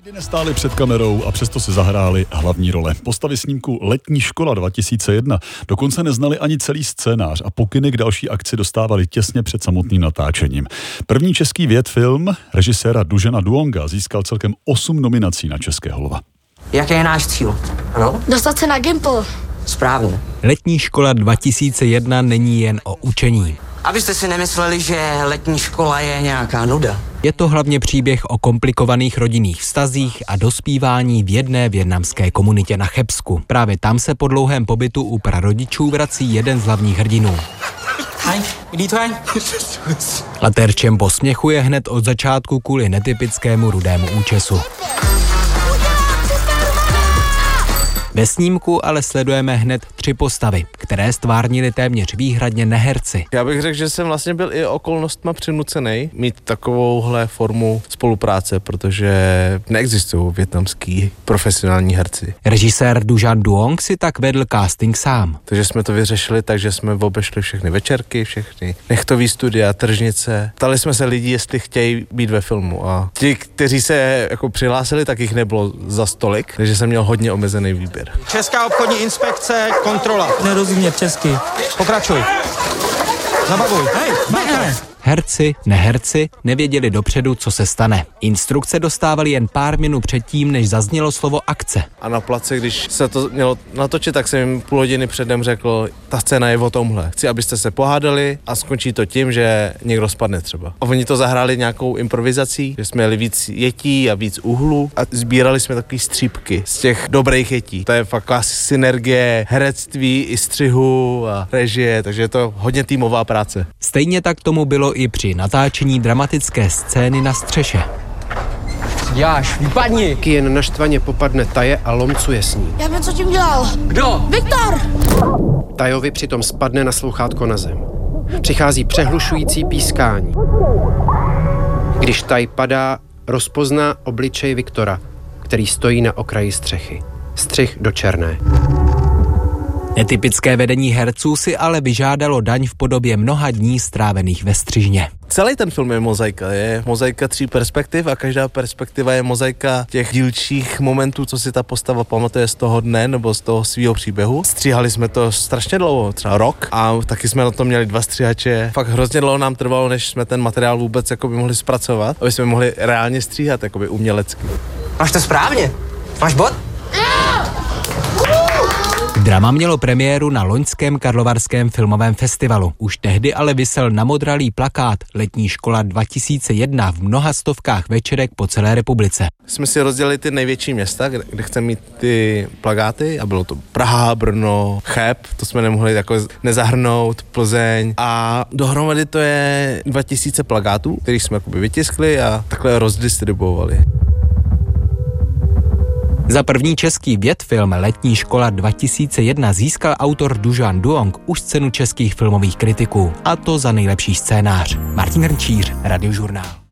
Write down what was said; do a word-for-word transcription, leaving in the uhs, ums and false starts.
Nikdy nestáli před kamerou a přesto si zahráli hlavní role. Postavy snímku Letní škola dva tisíce jedna dokonce neznali ani celý scénář a pokyny k další akci dostávali těsně před samotným natáčením. První český vědfilm režiséra Dušana Duonga získal celkem osm nominací na Českého lva. Jaký je náš cíl? Ano? Dostat se na Gimple. Správně. Letní škola dva tisíce jedna není jen o učení. Abyste si nemysleli, že letní škola je nějaká nuda. Je to hlavně příběh o komplikovaných rodinných vztazích a dospívání v jedné vietnamské komunitě na Chebsku. Právě tam se po dlouhém pobytu u prarodičů vrací jeden z hlavních hrdinů. Laterčem posměchuje hned od začátku kvůli netypickému rudému účesu. Ve snímku ale sledujeme hned tři postavy, které stvárnili téměř výhradně neherci. Já bych řekl, že jsem vlastně byl i okolnostma přinucený mít takovouhle formu spolupráce, protože neexistují vietnamský profesionální herci. Režisér Dušan Duong si tak vedl casting sám. Takže jsme to vyřešili tak, že jsme obešli všechny večerky, všechny nechtový studia, tržnice. Ptali jsme se lidí, jestli chtějí být ve filmu a ti, kteří se jako přihlásili, tak jich nebylo za stolik, takže jsem měl hodně omezený výběr. Česká obchodní inspekce, kontrola. Nerozumím česky. Pokračuj. Zabavuj. Hej, bacha. Herci, neherci nevěděli dopředu, co se stane. Instrukce dostávali jen pár minut předtím, než zaznělo slovo akce. A na place, když se to mělo natočit, tak jsem jim půl hodiny předem řekl, ta scéna je o tomhle. Chci, abyste se pohádali a skončí to tím, že někdo spadne třeba. A oni to zahráli nějakou improvizací, že jsme měli víc jetí a víc úhlů a sbírali jsme takový střípky z těch dobrých jetí. To je fakt synergie herectví i střihu a režie, takže je to hodně týmová práce. Stejně tak tomu bylo i při natáčení dramatické scény na střeše. Jáš, vypadni! Kien naštvaně popadne Taje a lomcuje s ní. Já vím, co tím dělal. Kdo? Viktor! Tajovi přitom spadne na sluchátko na zem. Přichází přehlušující pískání. Když Taj padá, rozpozná obličej Viktora, který stojí na okraji střechy. Střih do černé. Netypické vedení herců si ale vyžádalo daň v podobě mnoha dní strávených ve střižně. Celý ten film je mozaika, je mozaika tří perspektiv a každá perspektiva je mozaika těch dílčích momentů, co si ta postava pamatuje z toho dne nebo z toho svého příběhu. Stříhali jsme to strašně dlouho, třeba rok, a taky jsme na to měli dva stříhače. Fakt hrozně dlouho nám trvalo, než jsme ten materiál vůbec jakoby mohli zpracovat, aby jsme mohli reálně stříhat jakoby umělecky. Máš to správně? Máš bod? Drama mělo premiéru na loňském Karlovarském filmovém festivalu. Už tehdy ale visel namodralý plakát Letní škola dva tisíce jedna v mnoha stovkách večerek po celé republice. Jsme si rozdělili ty největší města, kde, kde chceme mít ty plakáty, a bylo to Praha, Brno, Cheb, to jsme nemohli jako nezahrnout, Plzeň, a dohromady to je dva tisíce plakátů, který jsme jakoby vytiskli a takhle rozdistribuovali. Za první český vědfilm Letní škola dva tisíce jedna získal autor Dušan Duong už cenu českých filmových kritiků, a to za nejlepší scénář. Martin Hrnčíř, Radiožurnál.